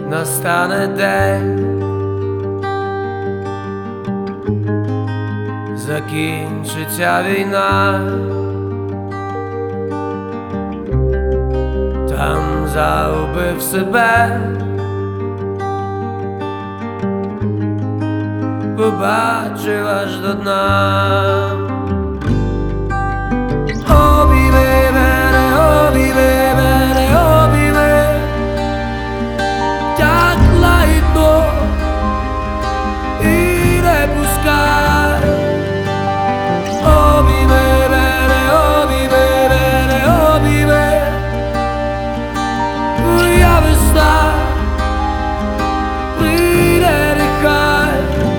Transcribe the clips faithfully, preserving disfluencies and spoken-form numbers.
настане день, закінчиться війна, там загубив себе, побачив аж до дна. Обійми мене, обійми мене, обійми, так лагідно і не пускай. Обійми мене, обійми мене, обійми, моя весна прийде, нехай.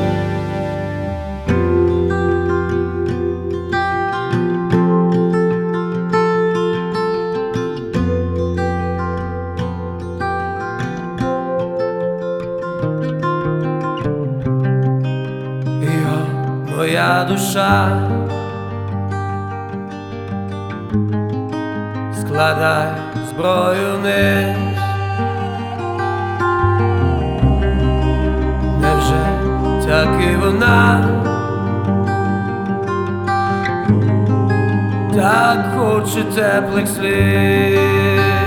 Моя душа, складай зброю вниз. Невже так і вона так хоче теплих слів?